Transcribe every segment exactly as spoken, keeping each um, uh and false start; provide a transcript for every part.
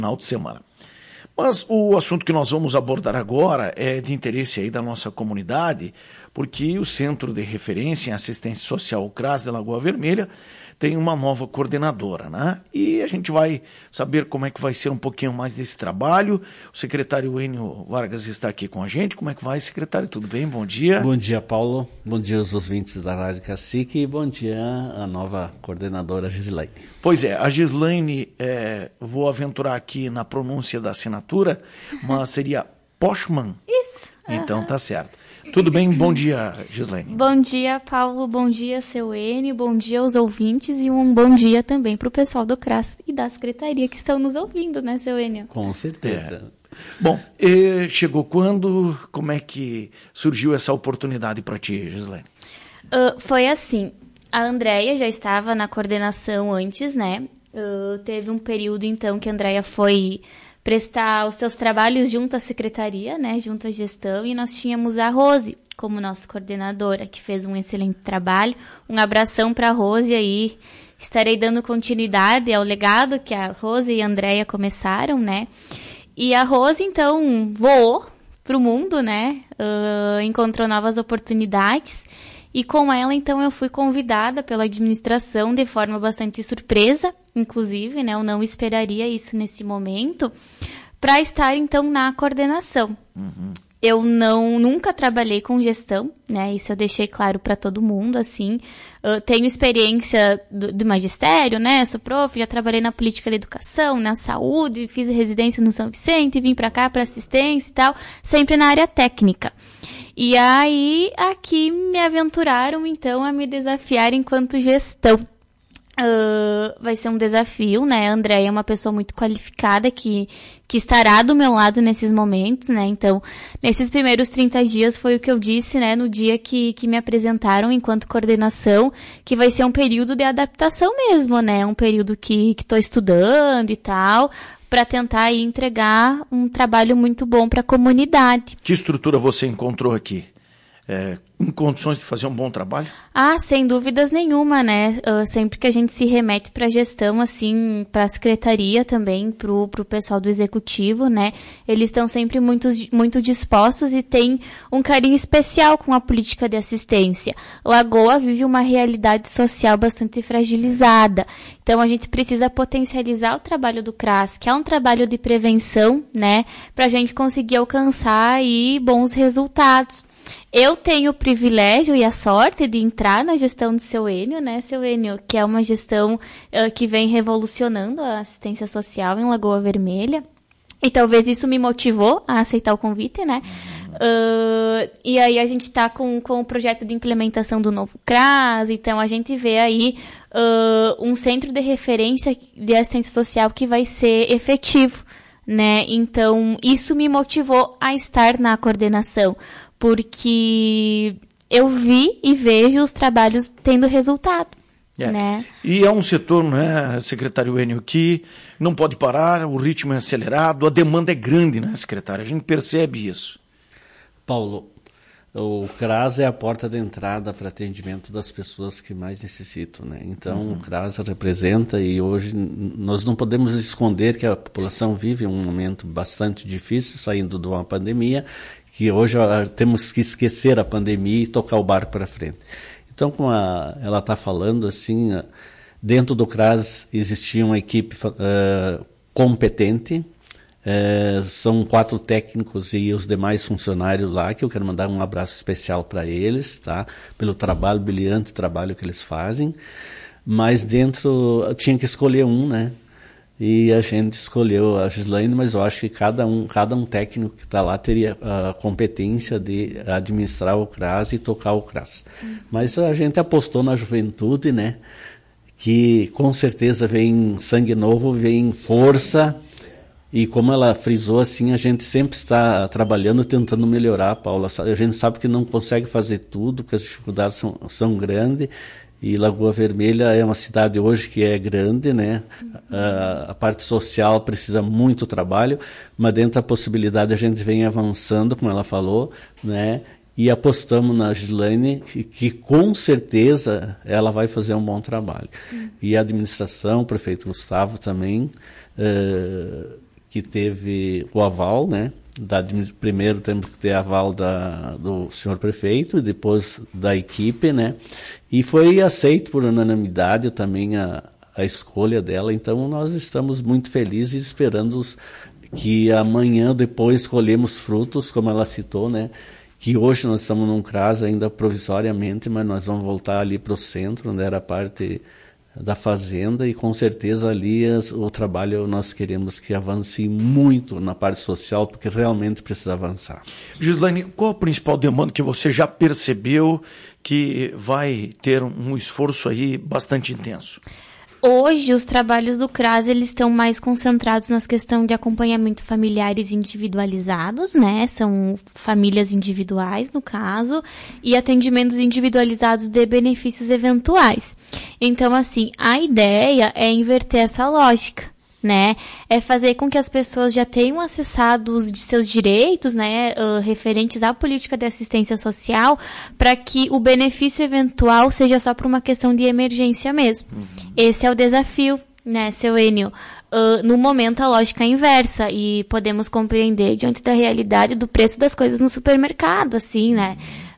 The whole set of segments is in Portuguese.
final de semana. Mas o assunto que nós vamos abordar agora é de interesse aí da nossa comunidade, porque o Centro de Referência em Assistência Social, o CRAS de Lagoa Vermelha, tem uma nova coordenadora, né? E a gente vai saber como é que vai ser um pouquinho mais desse trabalho. O secretário Enio Vargas está aqui com a gente. Como é que vai, secretário? Tudo bem? Bom dia. Bom dia, Paulo. Bom dia aos ouvintes da Rádio Cacique e bom dia à nova coordenadora Gislaine. Pois é, a Gislaine, é, vou aventurar aqui na pronúncia da assinatura, mas seria Pochmann. Isso. Então tá certo. Tudo bem? Bom dia, Gislaine. Bom dia, Paulo. Bom dia, seu Enio. Bom dia aos ouvintes e um bom dia também para o pessoal do CRAS e da Secretaria que estão nos ouvindo, né, seu Enio? Com certeza. É. Bom, e chegou quando? Como é que surgiu essa oportunidade para ti, Gislaine? Uh, foi assim, a Andréia já estava na coordenação antes, né? Uh, teve um período, então, que a Andréia foi prestar os seus trabalhos junto à secretaria, né, junto à gestão, e nós tínhamos a Rose como nossa coordenadora, que fez um excelente trabalho. Um abração para a Rose aí, estarei dando continuidade ao legado que a Rose e a Andréia começaram, né, e a Rose, então, voou para o mundo, né, uh, encontrou novas oportunidades, e com ela, então, eu fui convidada pela administração de forma bastante surpresa, inclusive, né, eu não esperaria isso nesse momento, para estar, então, na coordenação. Uhum. Eu não, nunca trabalhei com gestão, né, isso eu deixei claro para todo mundo, assim, eu tenho experiência do, do magistério, né, sou prof, já trabalhei na política da educação, na saúde, fiz residência no São Vicente, vim para cá para assistência e tal, sempre na área técnica. E aí, aqui me aventuraram, então, a me desafiar enquanto gestão. Uh, vai ser um desafio, né? A Andréia é uma pessoa muito qualificada que, que estará do meu lado nesses momentos, né? Então, nesses primeiros trinta dias foi o que eu disse, né? No dia que, que me apresentaram enquanto coordenação, que vai ser um período de adaptação mesmo, né? Um período que que tô estudando e tal, para tentar aí entregar um trabalho muito bom para a comunidade. Que estrutura você encontrou aqui? É, em condições de fazer um bom trabalho? Ah, sem dúvidas nenhuma, né? Uh, sempre que a gente se remete para a gestão, assim, para a secretaria também, para o pessoal do executivo, né? Eles estão sempre muito, muito dispostos e têm um carinho especial com a política de assistência. Lagoa vive uma realidade social bastante fragilizada. Então, a gente precisa potencializar o trabalho do CRAS, que é um trabalho de prevenção, né? Para a gente conseguir alcançar aí bons resultados. Eu tenho o privilégio e a sorte de entrar na gestão do seu Enio, né, seu Enio, que é uma gestão uh, que vem revolucionando a assistência social em Lagoa Vermelha. E talvez isso me motivou a aceitar o convite, né? Uh, e aí a gente está com, com o projeto de implementação do novo CRAS, então a gente vê aí uh, um centro de referência de assistência social que vai ser efetivo, né? Então, isso me motivou a estar na coordenação, porque eu vi e vejo os trabalhos tendo resultado. É. Né? E é um setor, né, secretário Enio, que não pode parar, o ritmo é acelerado, a demanda é grande, né, secretário? A gente percebe isso. Paulo, o CRAS é a porta de entrada para atendimento das pessoas que mais necessitam, né? Então, uhum. O CRAS representa, e hoje nós não podemos esconder que a população vive um momento bastante difícil, saindo de uma pandemia, que hoje temos que esquecer a pandemia e tocar o barco para frente. Então, como a, ela está falando, assim, dentro do CRAS existia uma equipe uh, competente, uh, são quatro técnicos e os demais funcionários lá, que eu quero mandar um abraço especial para eles, tá? Pelo trabalho, brilhante trabalho que eles fazem, mas dentro, tinha que escolher um, né? E a gente escolheu a Gislaine, mas eu acho que cada um, cada um técnico que está lá teria a competência de administrar o CRAS e tocar o CRAS. Uhum. Mas a gente apostou na juventude, né? Que com certeza vem sangue novo, vem força. E como ela frisou, assim, a gente sempre está trabalhando, tentando melhorar, Paula. A gente sabe que não consegue fazer tudo, porque as dificuldades são, são grandes. E Lagoa Vermelha é uma cidade hoje que é grande, né? Uhum. A, a parte social precisa muito trabalho, mas dentro da possibilidade a gente vem avançando, como ela falou, né? E apostamos na Gislaine, que, que com certeza ela vai fazer um bom trabalho. Uhum. E a administração, o prefeito Gustavo também, uh, que teve o aval, né? Da, primeiro temos que ter aval da, do senhor prefeito e depois da equipe, né? E foi aceito por unanimidade também a, a escolha dela, então nós estamos muito felizes esperando que amanhã depois colhemos frutos, como ela citou, né? Que hoje nós estamos num C R A S ainda provisoriamente, mas nós vamos voltar ali para o centro, onde era a parte da fazenda, e com certeza ali as, o trabalho nós queremos que avance muito na parte social, porque realmente precisa avançar. Gislaine, qual a principal demanda que você já percebeu que vai ter um esforço aí bastante intenso? Hoje, os trabalhos do C R A S, eles estão mais concentrados nas questões de acompanhamento familiares individualizados, né? São famílias individuais, no caso, e atendimentos individualizados de benefícios eventuais. Então, assim, a ideia é inverter essa lógica, né? É fazer com que as pessoas já tenham acessado os seus direitos, né, uh, referentes à política de assistência social, para que o benefício eventual seja só por uma questão de emergência mesmo. Uhum. Esse é o desafio, né, seu Enio? Uh, no momento, a lógica é inversa, e podemos compreender diante da realidade do preço das coisas no supermercado, assim, né?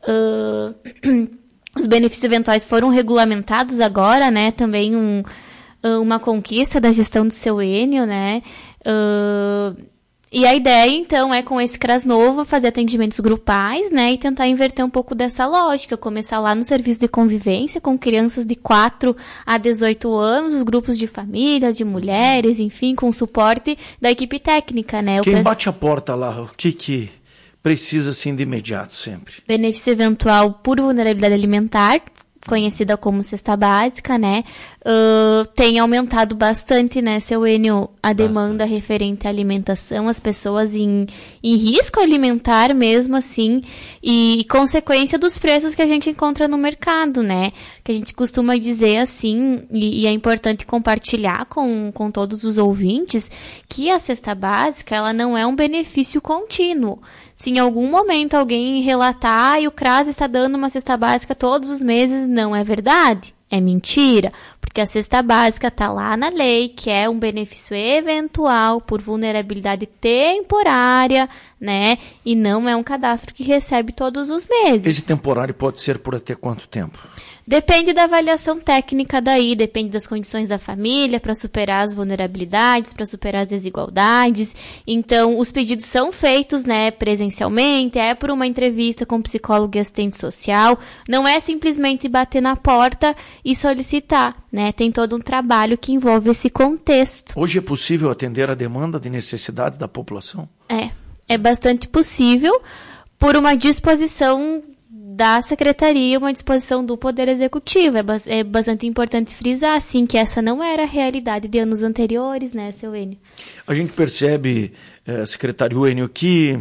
Uh, os benefícios eventuais foram regulamentados agora, né? Também um uma conquista da gestão do seu Enio, né? Uh, e a ideia, então, é com esse C R A S novo fazer atendimentos grupais, né? E tentar inverter um pouco dessa lógica, começar lá no serviço de convivência com crianças de quatro a dezoito anos, os grupos de famílias, de mulheres, enfim, com suporte da equipe técnica, né? Quem bate a porta lá, o que que precisa, assim, de imediato sempre? Benefício eventual por vulnerabilidade alimentar, conhecida como cesta básica, né, uh, tem aumentado bastante, né, seu Enio, a demanda bastante referente à alimentação, as pessoas em, em risco alimentar mesmo, assim, e, e consequência dos preços que a gente encontra no mercado, né, que a gente costuma dizer, assim, e, e é importante compartilhar com, com todos os ouvintes, que a cesta básica, ela não é um benefício contínuo. Se em algum momento alguém relatar e o C R A S está dando uma cesta básica todos os meses, não é verdade. É mentira, porque a cesta básica está lá na lei, que é um benefício eventual por vulnerabilidade temporária, né? E não é um cadastro que recebe todos os meses. Esse temporário pode ser por até quanto tempo? Depende da avaliação técnica daí, depende das condições da família para superar as vulnerabilidades, para superar as desigualdades. Então, os pedidos são feitos, né, presencialmente, é por uma entrevista com psicólogo e assistente social. Não é simplesmente bater na porta e solicitar, né? Tem todo um trabalho que envolve esse contexto. Hoje é possível atender a demanda de necessidades da população? É, é bastante possível por uma disposição da Secretaria, uma disposição do Poder Executivo. É, ba- é bastante importante frisar, assim, que essa não era a realidade de anos anteriores, né, seu Enio? A gente percebe, eh, secretário Enio, que,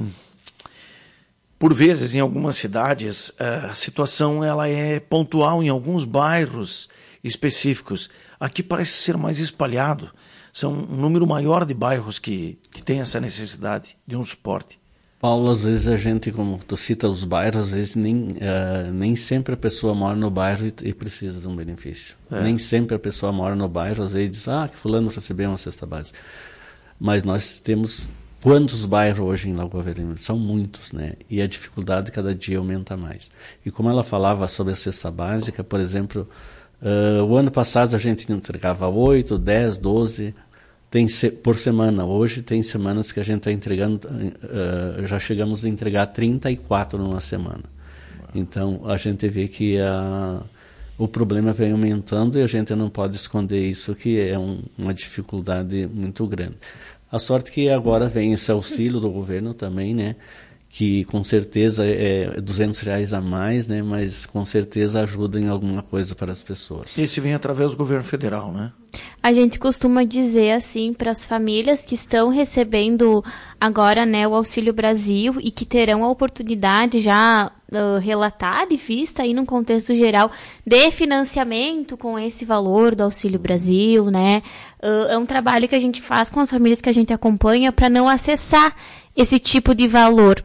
por vezes, em algumas cidades, a situação ela é pontual em alguns bairros específicos. Aqui parece ser mais espalhado. São um número maior de bairros que, que tem essa necessidade de um suporte. Paulo, às vezes a gente, como tu cita os bairros, às vezes nem, uh, nem sempre a pessoa mora no bairro e, e precisa de um benefício. É. Nem sempre a pessoa mora no bairro, às vezes diz, ah, que fulano recebeu uma cesta básica. Mas nós temos quantos bairros hoje em Lagoa Vermelha? São muitos, né? E a dificuldade cada dia aumenta mais. E como ela falava sobre a cesta básica, por exemplo, uh, o ano passado a gente entregava oito, dez, doze... Tem se, por semana. Hoje tem semanas que a gente está entregando, uh, já chegamos a entregar trinta e quatro numa semana. Então, a gente vê que a, o problema vem aumentando e a gente não pode esconder isso, que é um, uma dificuldade muito grande. A sorte que agora vem esse auxílio do governo também, né? Que com certeza é duzentos reais a mais, né? Mas com certeza ajuda em alguma coisa para as pessoas. Esse vem através do governo federal, né? A gente costuma dizer assim para as famílias que estão recebendo agora, né, o Auxílio Brasil e que terão a oportunidade já uh, relatada e vista aí num contexto geral de financiamento com esse valor do Auxílio Brasil, né? Uh, é um trabalho que a gente faz com as famílias que a gente acompanha para não acessar esse tipo de valor.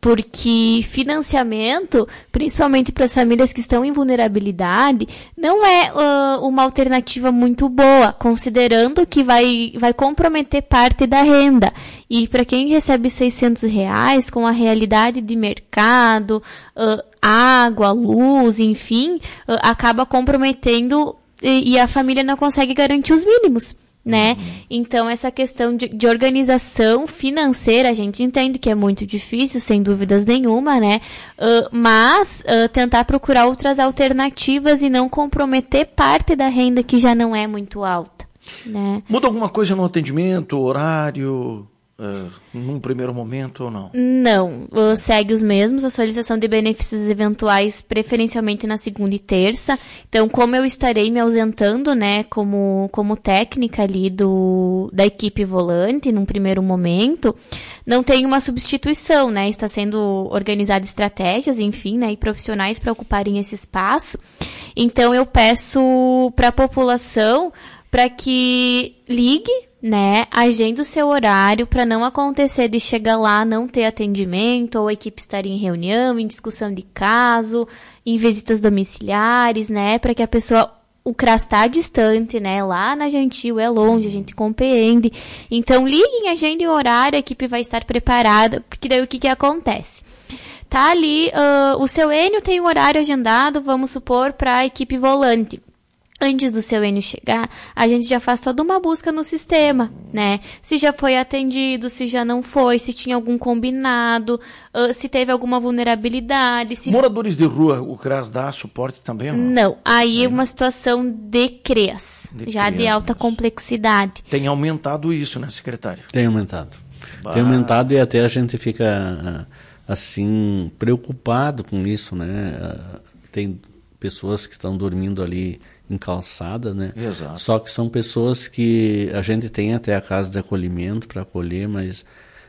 porque financiamento, principalmente para as famílias que estão em vulnerabilidade, não é uh, uma alternativa muito boa, considerando que vai, vai comprometer parte da renda. E para quem recebe seiscentos reais, com a realidade de mercado, uh, água, luz, enfim, uh, acaba comprometendo e, e a família não consegue garantir os mínimos. Né? Então, essa questão de, de organização financeira, a gente entende que é muito difícil, sem dúvidas nenhuma, né? Uh, mas uh, tentar procurar outras alternativas e não comprometer parte da renda que já não é muito alta, né? Muda alguma coisa no atendimento, horário, uh, num primeiro momento ou não? Não, uh, segue os mesmos, a solicitação de benefícios eventuais preferencialmente na segunda e terça. Então, como eu estarei me ausentando, né, como, como técnica ali do, da equipe volante num primeiro momento, não tem uma substituição, né, está sendo organizadas estratégias, enfim, né, e profissionais para ocuparem esse espaço. Então, eu peço para a população para que ligue, né, agende o seu horário para não acontecer de chegar lá, não ter atendimento, ou a equipe estar em reunião, em discussão de caso, em visitas domiciliares, né, para que a pessoa, o C R A S está distante, né, lá na Gentil é longe, a gente compreende. Então, liguem, agendem o horário, a equipe vai estar preparada, porque daí o que que acontece? Tá ali, uh, o seu Enio tem um horário agendado, vamos supor, para a equipe volante. Antes do seu Enio chegar, a gente já faz toda uma busca no sistema, né? Se já foi atendido, se já não foi, se tinha algum combinado, uh, se teve alguma vulnerabilidade. Se... Moradores de rua, o C R A S dá suporte também ou não? Não, aí é uma situação de C R E A S, de já C R E A S, de alta mas... complexidade. Tem aumentado isso, né, secretário? Tem aumentado. Bah. Tem aumentado e até a gente fica, assim, preocupado com isso, né? Tem pessoas que estão dormindo ali em calçada, né? Exato. Só que são pessoas que a gente tem até a casa de acolhimento para acolher, mas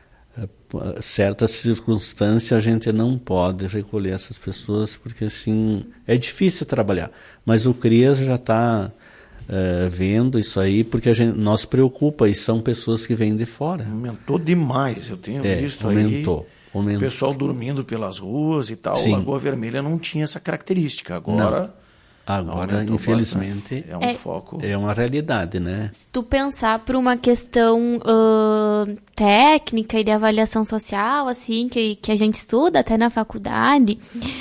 uh, certas circunstâncias a gente não pode recolher essas pessoas, porque assim, é difícil trabalhar. Mas o C R I A S já está uh, vendo isso aí, porque a gente, nós preocupa, e são pessoas que vêm de fora. Aumentou demais, eu tenho é, visto aumentou, aí. Aumentou. O pessoal dormindo pelas ruas e tal. Sim. Lagoa Vermelha não tinha essa característica. Agora... Não. Agora, infelizmente, bastante. é um é, foco. É uma realidade, né? Se tu pensar por uma questão uh, técnica e de avaliação social, assim, que, que a gente estuda até na faculdade,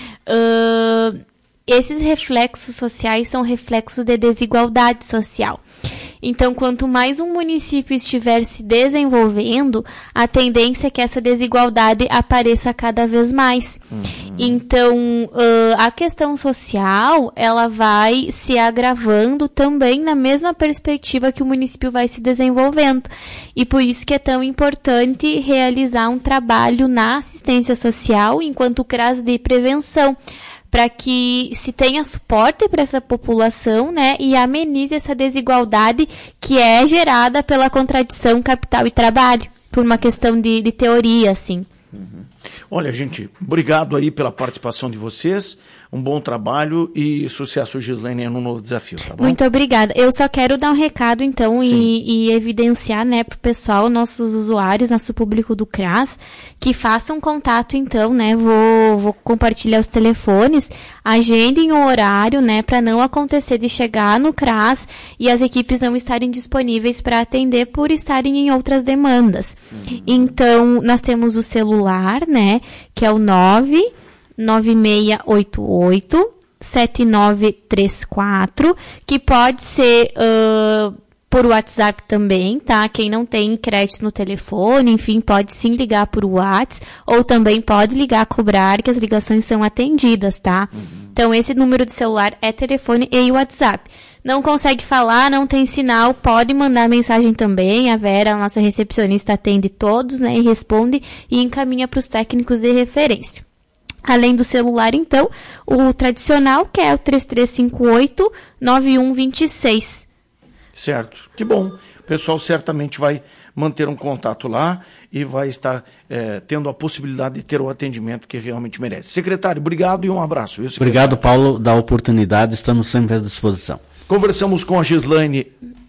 uh, esses reflexos sociais são reflexos de desigualdade social. Então, quanto mais um município estiver se desenvolvendo, a tendência é que essa desigualdade apareça cada vez mais. Uhum. Então, uh, a questão social, ela vai se agravando também na mesma perspectiva que o município vai se desenvolvendo. E por isso que é tão importante realizar um trabalho na assistência social enquanto C R A S de prevenção, para que se tenha suporte para essa população, né, e amenize essa desigualdade que é gerada pela contradição capital e trabalho, por uma questão de, de teoria, assim. Uhum. Olha, gente, obrigado aí pela participação de vocês, um bom trabalho e sucesso, Gislaine, no novo desafio, tá bom? Muito obrigada. Eu só quero dar um recado, então, e, e evidenciar, né, pro pessoal, nossos usuários, nosso público do C R A S, que façam contato, então, né, vou, vou compartilhar os telefones, agendem o horário, né, para não acontecer de chegar no C R A S e as equipes não estarem disponíveis para atender por estarem em outras demandas. Uhum. Então, nós temos o celular, né, que é o nove nove seis oito oito sete nove três quatro, que pode ser uh, por WhatsApp também, tá? Quem não tem crédito no telefone, enfim, pode sim ligar por WhatsApp, ou também pode ligar a cobrar, que as ligações são atendidas, tá? Uhum. Então, esse número de celular é telefone e WhatsApp. Não consegue falar, não tem sinal, pode mandar mensagem também. A Vera, a nossa recepcionista, atende todos, né? E responde e encaminha para os técnicos de referência. Além do celular, então, o tradicional, que é o três três cinco oito nove um dois seis. Certo, que bom. O pessoal certamente vai manter um contato lá e vai estar é, tendo a possibilidade de ter o atendimento que realmente merece. Secretário, obrigado e um abraço. Viu, obrigado, Paulo, da oportunidade, estamos sempre à disposição. Conversamos com a Gislaine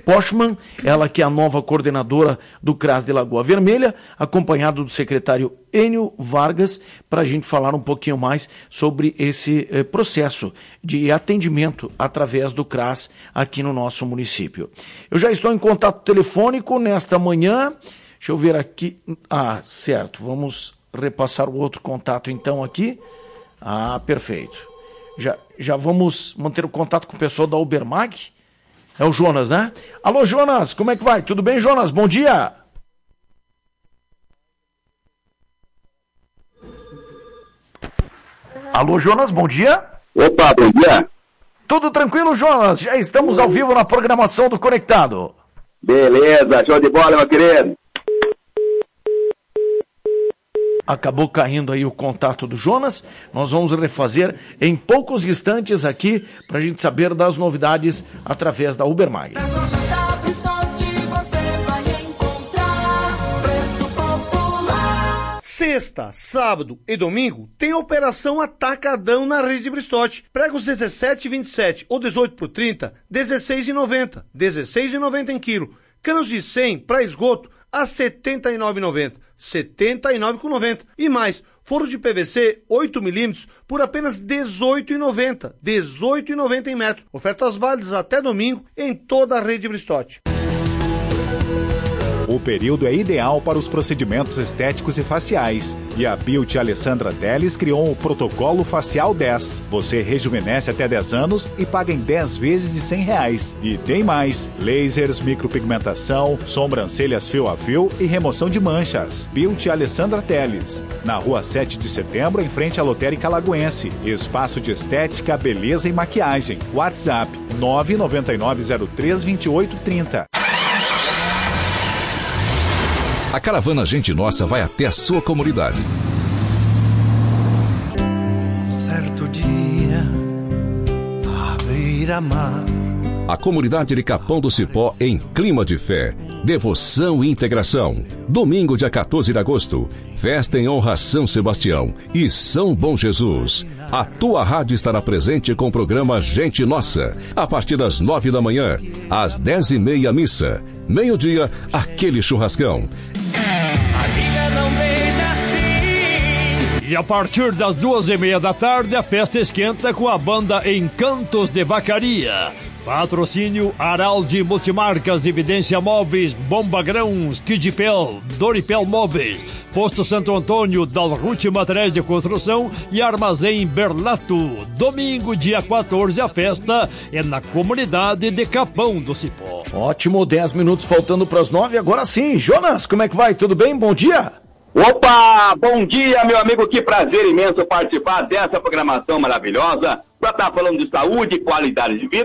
Pochmann, ela que é a nova coordenadora do CRAS de Lagoa Vermelha, acompanhado do secretário Enio Vargas, para a gente falar um pouquinho mais sobre esse eh, processo de atendimento através do CRAS aqui no nosso município. Eu já estou em contato telefônico nesta manhã, deixa eu ver aqui, ah, certo, vamos repassar o outro contato então aqui, ah, perfeito. Já, já vamos manter o contato com o pessoal da Ubermag. É o Jonas, né? Alô, Jonas, como é que vai? Tudo bem, Jonas? Bom dia! Alô, Jonas, bom dia! Opa, bom dia! Tudo tranquilo, Jonas? Já estamos ao vivo na programação do Conectado. Beleza, show de bola, meu querido! Acabou caindo aí o contato do Jonas. Nós vamos refazer em poucos instantes aqui para a gente saber das novidades através da Ubermag. Sexta, sábado e domingo tem a operação Atacadão na Rede Bristote. Pregos dezessete e vinte e sete ou dezoito por trinta, dezesseis e noventa. dezesseis e noventa em quilo. Canos de cem para esgoto a setenta e nove e noventa. setenta e nove e noventa. E mais, forro de P V C oito milímetros por apenas dezoito e noventa. dezoito e noventa em metro. Ofertas válidas até domingo em toda a Rede Bristote. O período é ideal para os procedimentos estéticos e faciais. E a Beauty Alessandra Teles criou o Protocolo Facial dez. Você rejuvenesce até dez anos e paga em dez vezes de cem reais. E tem mais: lasers, micropigmentação, sobrancelhas fio a fio e remoção de manchas. Beauty Alessandra Teles. Na rua sete de setembro, em frente à Lotérica Lagoense. Espaço de estética, beleza e maquiagem. WhatsApp nove nove nove zero três dois oito três zero. A caravana Gente Nossa vai até a sua comunidade. Um certo dia, à beira-mar. A comunidade de Capão do Cipó em clima de fé, devoção e integração. Domingo, dia quatorze de agosto, festa em honra a São Sebastião e São Bom Jesus. A tua rádio estará presente com o programa Gente Nossa, a partir das nove da manhã, às dez e meia missa, meio-dia, aquele churrascão. A vida não beija assim. E a partir das duas e meia da tarde, a festa esquenta com a banda Encantos de Vacaria. Patrocínio Araldi Multimarcas, Dividência Móveis, Bomba Grãos, Kidpel, Doripel Móveis, Posto Santo Antônio, Dalruti Materiais de Construção e Armazém Berlato. Domingo, dia quatorze, a festa é na comunidade de Capão do Cipó. Ótimo, dez minutos faltando para as nove. Agora sim, Jonas, como é que vai? Tudo bem? Bom dia! Opa, bom dia, meu amigo, que prazer imenso participar dessa programação maravilhosa para estar falando de saúde e qualidade de vida.